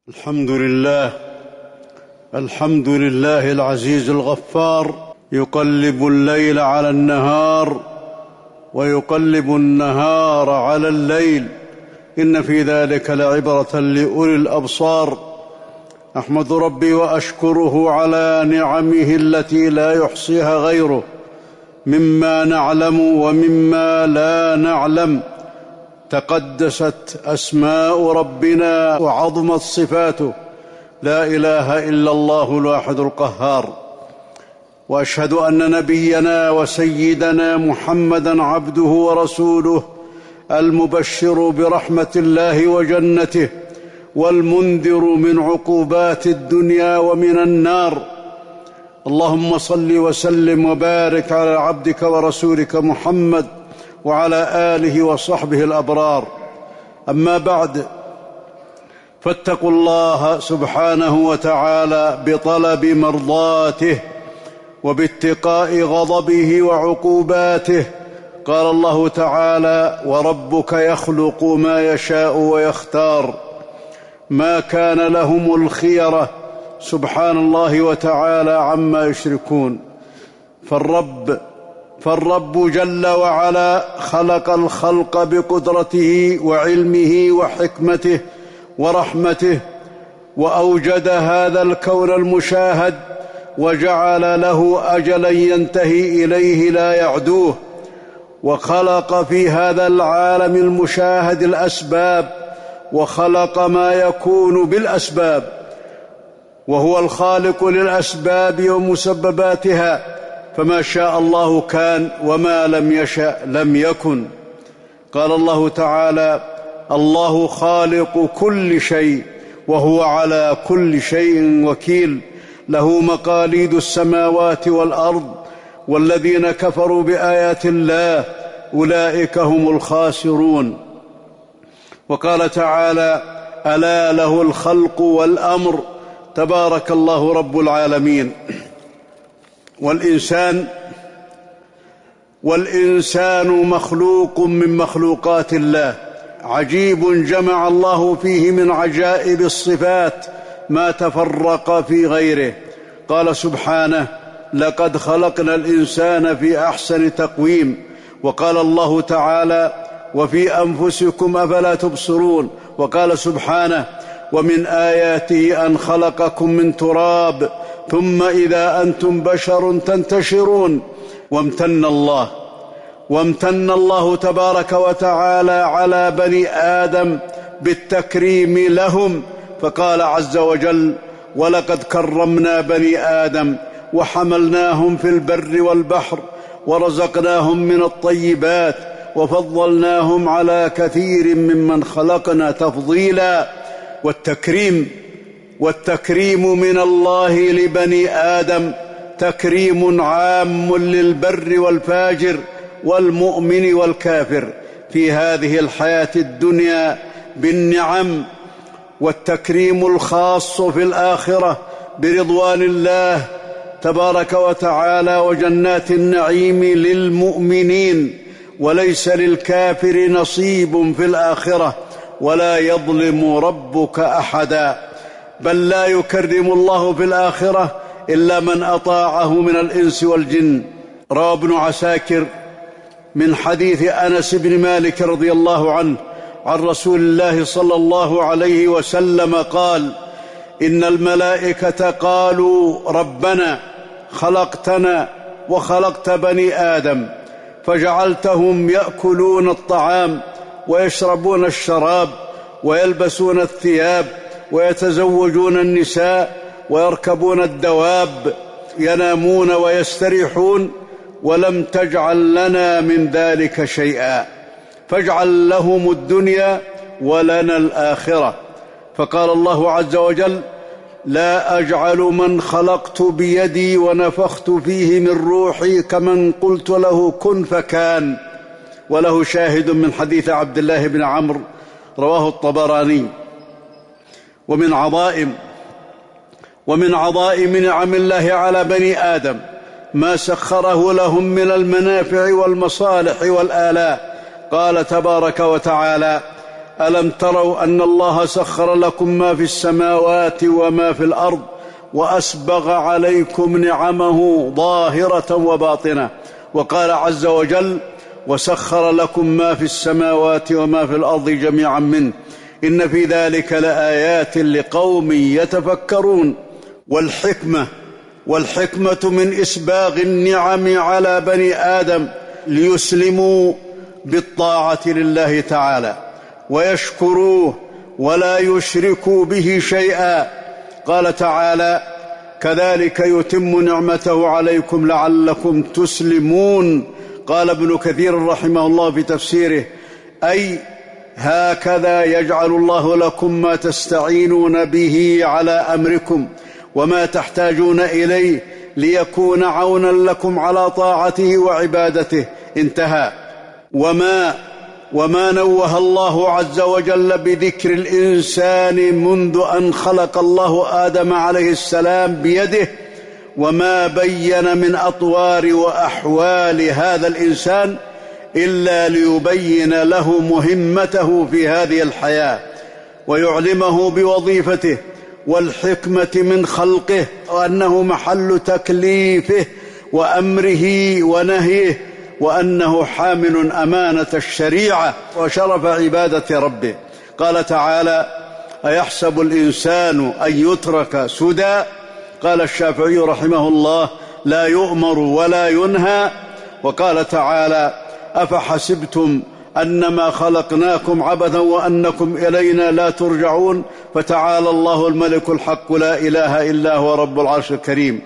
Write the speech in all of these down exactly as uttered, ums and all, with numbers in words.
الحمد لله الحمد لله العزيز الغفار، يقلب الليل على النهار ويقلب النهار على الليل، إن في ذلك لعبرة لأولي الأبصار. أحمد ربي وأشكره على نعمه التي لا يحصيها غيره، مما نعلم ومما لا نعلم. تقدست أسماء ربنا وعظمت صفاته، لا إله إلا الله الواحد القهار. وأشهد أن نبينا وسيدنا محمدًا عبده ورسوله، المبشر برحمة الله وجنته، والمنذر من عقوبات الدنيا ومن النار. اللهم صل وسلم وبارك على عبدك ورسولك محمد وعلى آله وصحبه الأبرار. أما بعد، فاتقوا الله سبحانه وتعالى بطلب مرضاته وباتقاء غضبه وعقوباته. قال الله تعالى: وربك يخلق ما يشاء ويختار، ما كان لهم الخيرة، سبحان الله وتعالى عما يشركون. فالرب فالرب جل وعلا خلق الخلق بقدرته وعلمه وحكمته ورحمته، وأوجد هذا الكون المشاهد، وجعل له أجلا ينتهي إليه لا يعدوه، وخلق في هذا العالم المشاهد الأسباب، وخلق ما يكون بالأسباب، وهو الخالق للأسباب ومسبباتها، فما شاء الله كان وما لم يشأ لم يكن. قال الله تعالى: الله خالق كل شيء وهو على كل شيء وكيل، له مقاليد السماوات والأرض، والذين كفروا بآيات الله أولئك هم الخاسرون. وقال تعالى: ألا له الخلق والأمر، تبارك الله رب العالمين. والإنسان والإنسان مخلوق من مخلوقات الله، عجيب جمع الله فيه من عجائب الصفات ما تفرق في غيره. قال سبحانه: لقد خلقنا الإنسان في أحسن تقويم. وقال الله تعالى: وفي أنفسكم أفلا تبصرون. وقال سبحانه: ومن آياته أن خلقكم من تراب ثم إذا أنتم بشر تنتشرون. وامتن الله وامتن الله تبارك وتعالى على بني آدم بالتكريم لهم، فقال عز وجل: ولقد كرمنا بني آدم وحملناهم في البر والبحر ورزقناهم من الطيبات وفضلناهم على كثير ممن خلقنا تفضيلا. والتكريم والتكريم من الله لبني آدم تكريم عام للبر والفاجر والمؤمن والكافر في هذه الحياة الدنيا بالنعم، والتكريم الخاص في الآخرة برضوان الله تبارك وتعالى وجنات النعيم للمؤمنين، وليس للكافر نصيب في الآخرة، ولا يظلم ربك أحدا. بل لا يكرم الله في الآخرة إلا من أطاعه من الإنس والجن. روى ابن عساكر من حديث أنس بن مالك رضي الله عنه عن رسول الله صلى الله عليه وسلم قال: إن الملائكة قالوا: ربنا خلقتنا وخلقت بني آدم فجعلتهم يأكلون الطعام ويشربون الشراب ويلبسون الثياب ويتزوجون النساء ويركبون الدواب، ينامون ويستريحون، ولم تجعل لنا من ذلك شيئا، فاجعل لهم الدنيا ولنا الآخرة. فقال الله عز وجل: لا أجعل من خلقت بيدي ونفخت فيه من روحي كمن قلت له كن فكان. وله شاهد من حديث عبد الله بن عمرو رواه الطبراني. ومن عظائم ومن عظائم نعم الله على بني آدم ما سخره لهم من المنافع والمصالح والآلاء. قال تبارك وتعالى: ألم تروا أن الله سخر لكم ما في السماوات وما في الأرض وأسبغ عليكم نعمه ظاهرة وباطنة. وقال عز وجل: وسخر لكم ما في السماوات وما في الأرض جميعا منه إن في ذلك لآيات لقوم يتفكرون. والحكمة والحكمة من إسباغ النعم على بني آدم ليسلموا بالطاعة لله تعالى ويشكروه ولا يشركوا به شيئا. قال تعالى: كذلك يتم نعمته عليكم لعلكم تسلمون. قال ابن كثير رحمه الله في تفسيره: أي هكذا يجعل الله لكم ما تستعينون به على أمركم وما تحتاجون إليه ليكون عونا لكم على طاعته وعبادته. انتهى. وما وما نوه الله عز وجل بذكر الإنسان منذ أن خلق الله آدم عليه السلام بيده، وما بين من أطوار وأحوال هذا الإنسان إلا ليبين له مهمته في هذه الحياة ويعلمه بوظيفته والحكمة من خلقه وأنه محل تكليفه وأمره ونهيه، وأنه حامل أمانة الشريعة وشرف عبادة ربه. قال تعالى: أيحسب الإنسان أن يترك سدى؟ قال الشافعي رحمه الله: لا يؤمر ولا ينهى. وقال تعالى: أفحسبتم أنما خلقناكم عبثا وأنكم إلينا لا ترجعون. فتعالى الله الملك الحق لا إله إلا هو رب العرش الكريم.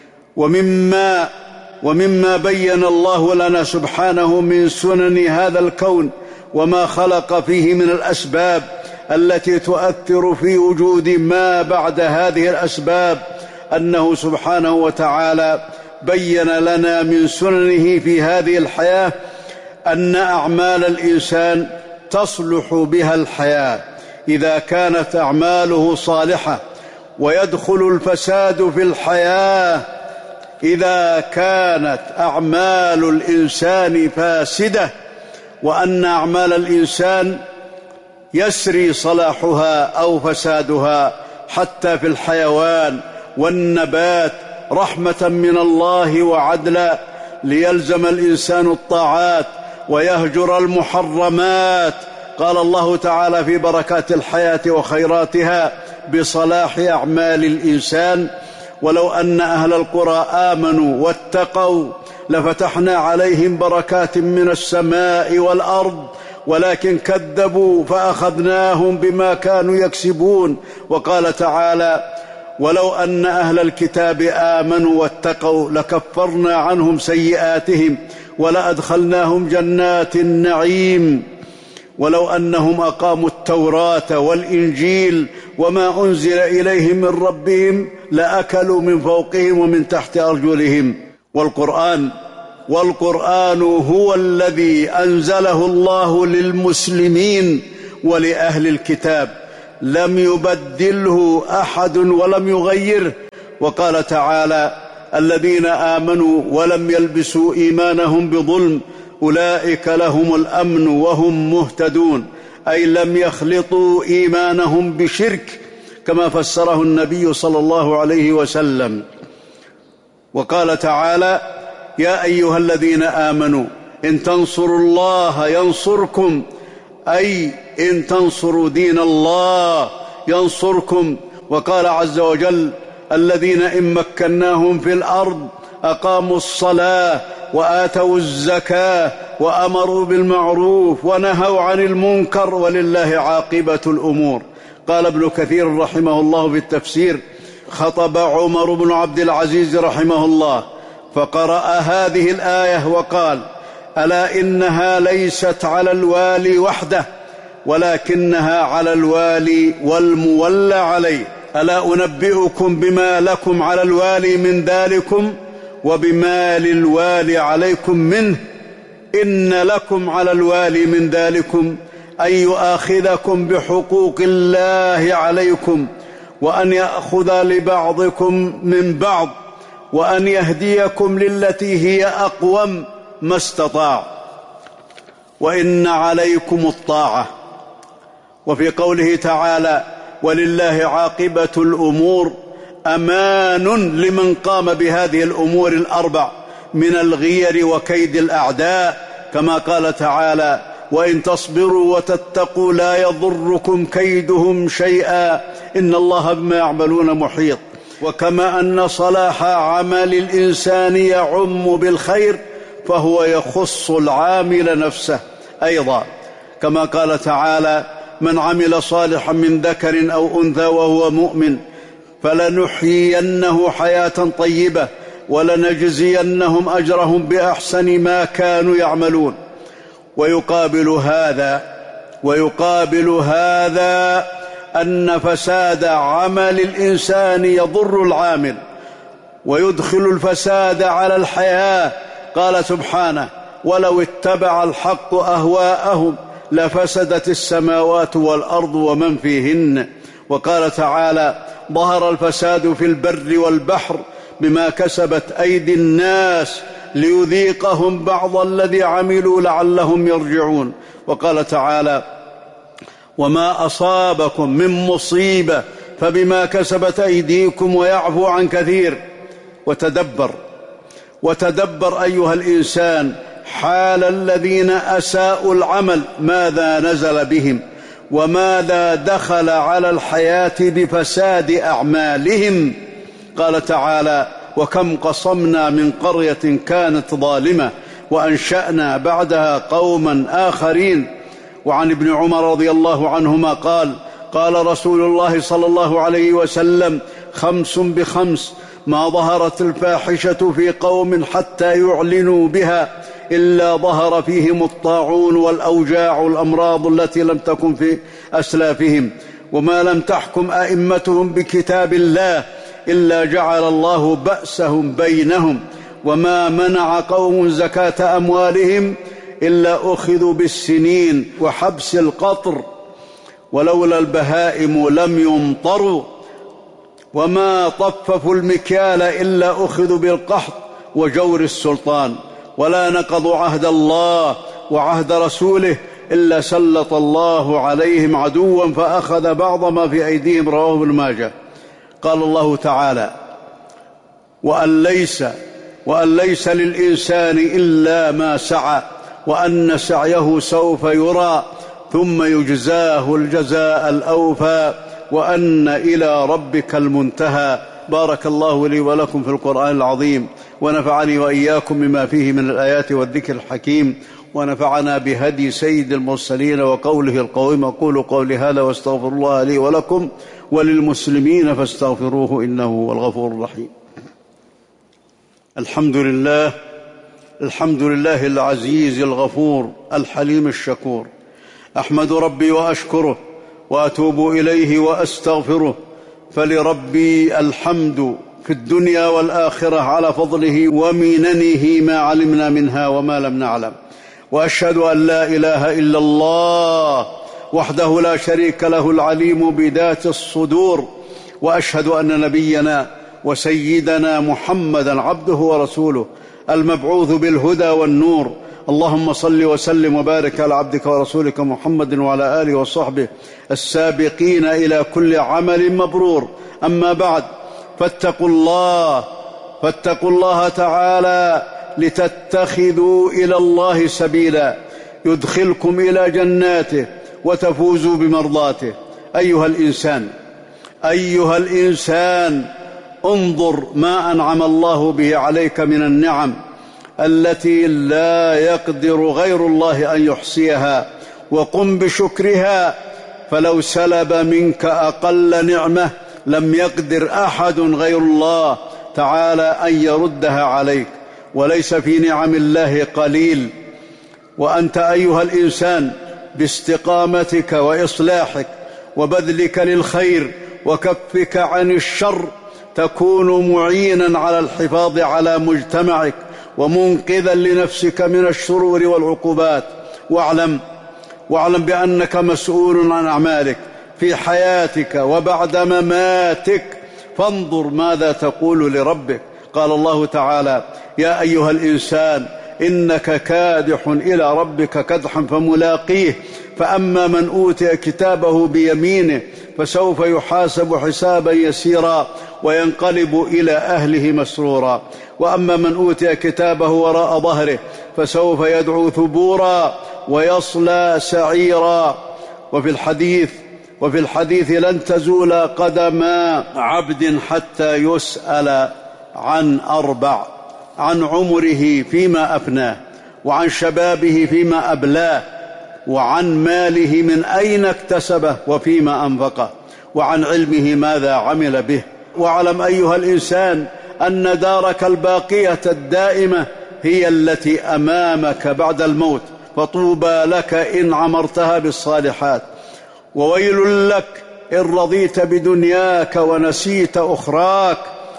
ومما ومما بين الله لنا سبحانه من سنن هذا الكون وما خلق فيه من الأسباب التي تؤثر في وجود ما بعد هذه الأسباب، أنه سبحانه وتعالى بين لنا من سننه في هذه الحياة أن أعمال الإنسان تصلح بها الحياة إذا كانت أعماله صالحة، ويدخل الفساد في الحياة إذا كانت أعمال الإنسان فاسدة، وأن أعمال الإنسان يسري صلاحها أو فسادها حتى في الحيوان والنبات رحمة من الله وعدلا، ليلزم الإنسان الطاعات ويهجر المحرمات. قال الله تعالى في بركات الحياة وخيراتها بصلاح أعمال الإنسان: ولو أن أهل القرى آمنوا واتقوا لفتحنا عليهم بركات من السماء والأرض ولكن كذبوا فأخذناهم بما كانوا يكسبون. وقال تعالى: ولو أن أهل الكتاب آمنوا واتقوا لكفرنا عنهم سيئاتهم ولأدخلناهم جنات النعيم. ولو أنهم أقاموا التوراة والإنجيل وما أنزل إليهم من ربهم لأكلوا من فوقهم ومن تحت أرجلهم. والقرآن والقرآن هو الذي أنزله الله للمسلمين ولأهل الكتاب، لم يبدله أحد ولم يغيره. وقال تعالى: الذين آمنوا ولم يلبسوا إيمانهم بظلم أولئك لهم الأمن وهم مهتدون، أي لم يخلطوا إيمانهم بشرك كما فسره النبي صلى الله عليه وسلم. وقال تعالى: يا أيها الذين آمنوا إن تنصروا الله ينصركم، أي إن تنصروا دين الله ينصركم. وقال عز وجل: الذين إن مكناهم في الأرض أقاموا الصلاة وآتوا الزكاة وأمروا بالمعروف ونهوا عن المنكر ولله عاقبة الأمور. قال ابن كثير رحمه الله في التفسير: خطب عمر بن عبد العزيز رحمه الله فقرأ هذه الآية وقال: ألا إنها ليست على الوالي وحده ولكنها على الوالي والمولى عليه. ألا أنبئكم بما لكم على الوالي من ذلكم وبما للوالي عليكم منه؟ إن لكم على الوالي من ذلكم أن يؤاخذكم بحقوق الله عليكم وأن يأخذ لبعضكم من بعض وأن يهديكم للتي هي أقوم ما استطاع. وإن عليكم الطاعة وفي قوله تعالى: ولله عاقبة الأمور، أمان لمن قام بهذه الأمور الأربع من الغير وكيد الأعداء، كما قال تعالى: وإن تصبروا وتتقوا لا يضركم كيدهم شيئا إن الله بما يعملون محيط. وكما أن صلاح عمل الإنسان يعم بالخير فهو يخص العامل نفسه أيضا، كما قال تعالى: من عمل صالحا من ذكر أو أنثى وهو مؤمن فلنحيينه حياة طيبة ولنجزينهم أجرهم بأحسن ما كانوا يعملون. ويقابل هذا ويقابل هذا أن فساد عمل الإنسان يضر العامل ويدخل الفساد على الحياة. قال سبحانه: ولو اتبع الحق أهواءهم لفسدت السماوات والأرض ومن فيهن. وقال تعالى: ظهر الفساد في البر والبحر بما كسبت أيدي الناس ليذيقهم بعض الذي عملوا لعلهم يرجعون. وقال تعالى: وما أصابكم من مصيبة فبما كسبت أيديكم ويعفو عن كثير. وتدبر وتدبر أيها الإنسان حال الذين أساءوا العمل، ماذا نزل بهم وماذا دخل على الحياة بفساد أعمالهم. قال تعالى: وكم قصمنا من قرية كانت ظالمة وأنشأنا بعدها قوما آخرين. وعن ابن عمر رضي الله عنهما قال: قال رسول الله صلى الله عليه وسلم: خمس بخمس ما ظهرت الفاحشة في قوم حتى يعلنوا بها إلا ظهر فيهم الطاعون والأوجاع الأمراض التي لم تكن في أسلافهم، وما لم تحكم أئمتهم بكتاب الله إلا جعل الله بأسهم بينهم، وما منع قوم زكاة أموالهم إلا أخذوا بالسنين وحبس القطر، ولولا البهائم لم يمطروا، وما طففوا المكيال إلا أخذوا بالقحط وجور السلطان، ولا نقضوا عهد الله وعهد رسوله إلا سلط الله عليهم عدوا فأخذ بعض ما في أيديهم. رواه ابن ماجه. قال الله تعالى: وأن ليس, وأن ليس للإنسان إلا ما سعى وأن سعيه سوف يرى ثم يجزاه الجزاء الأوفى وأن إلى ربك المنتهى. بارك الله لي ولكم في القرآن العظيم، ونفعني وإياكم بما فيه من الآيات والذكر الحكيم، ونفعنا بهدي سيد المرسلين وقوله القويم. أقول قولي هذا واستغفر الله لي ولكم وللمسلمين فاستغفروه إنه هو الغفور الرحيم. الحمد لله الحمد لله العزيز الغفور الحليم الشكور. أحمد ربي وأشكره وأتوب إليه وأستغفره، فلربي الحمد في الدنيا والآخرة على فضله ومننه ما علمنا منها وما لم نعلم. وأشهد أن لا إله إلا الله وحده لا شريك له العليم بذات الصدور، وأشهد أن نبينا وسيدنا محمدا عبده ورسوله المبعوث بالهدى والنور. اللهم صل وسلم وبارك على عبدك ورسولك محمد وعلى آله وصحبه السابقين إلى كل عمل مبرور. أما بعد، فاتقوا الله فاتقوا الله تعالى لتتخذوا إلى الله سبيلا يدخلكم إلى جناته وتفوزوا بمرضاته. أيها الإنسان أيها الإنسان انظر ما أنعم الله به عليك من النعم التي لا يقدر غير الله أن يحصيها، وقم بشكرها، فلو سلب منك أقل نعمة لم يقدر أحد غير الله تعالى أن يردها عليك، وليس في نعم الله قليل. وأنت أيها الإنسان باستقامتك وإصلاحك وبذلك للخير وكفك عن الشر تكون معينا على الحفاظ على مجتمعك ومنقذا لنفسك من الشرور والعقوبات. واعلم واعلم بأنك مسؤول عن أعمالك في حياتك وبعد مماتك، فانظر ماذا تقول لربك. قال الله تعالى: يا أيها الإنسان إنك كادح إلى ربك كدحا فملاقيه فأما من أوتي كتابه بيمينه فسوف يحاسب حسابا يسيرا وينقلب إلى أهله مسرورا. وأما من أوتي كتابه وراء ظهره فسوف يدعو ثبورا ويصلى سعيرا. وفي الحديث وفي الحديث لن تزول قدما عبد حتى يسأل عن أربع: عن عمره فيما أفناه، وعن شبابه فيما أبلاه، وعن ماله من أين اكتسبه وفيما أنفقه، وعن علمه ماذا عمل به. واعلم أيها الإنسان أن دارك الباقية الدائمة هي التي أمامك بعد الموت، فطوبى لك إن عمرتها بالصالحات، وويل لك إن رضيت بدنياك ونسيت أخراك،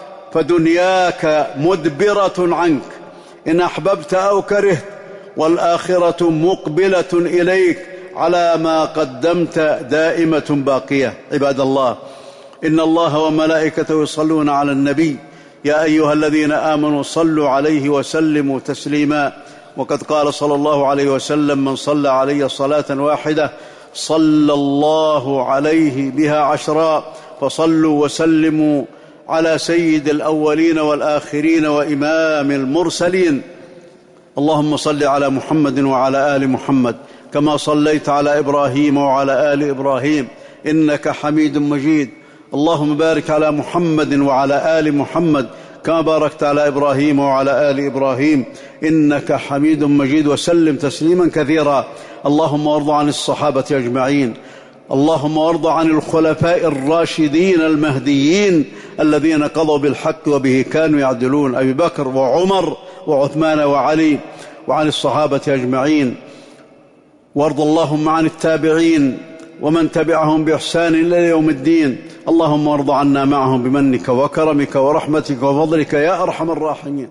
فدنياك مدبرة عنك إن أحببت أو كرهت، والآخرة مقبلة إليك على ما قدمت دائمة باقية. عباد الله، إن الله وملائكته يصلون على النبي، يا أيها الذين آمنوا صلوا عليه وسلموا تسليما. وقد قال صلى الله عليه وسلم: من صلى علي صلاة واحدة صلى الله عليه بها عشرا. فصلوا وسلموا على سيد الأولين والآخرين وإمام المرسلين. اللهم صل على محمد وعلى آل محمد كما صليت على إبراهيم وعلى آل إبراهيم إنك حميد مجيد. اللهم بارك على محمد وعلى آل محمد كما باركت على إبراهيم وعلى آل إبراهيم إنك حميد مجيد، وسلم تسليما كثيرا. اللهم وارض عن الصحابة أجمعين. اللهم وارض عن الخلفاء الراشدين المهديين الذين قضوا بالحق وبه كانوا يعدلون: أبي بكر وعمر وعثمان وعلي، وعن الصحابة أجمعين. وارض اللهم عن التابعين ومن تبعهم بإحسان إلى يوم الدين. اللهم وارض عنا معهم بمنك وكرمك ورحمتك وفضلك يا أرحم الراحمين.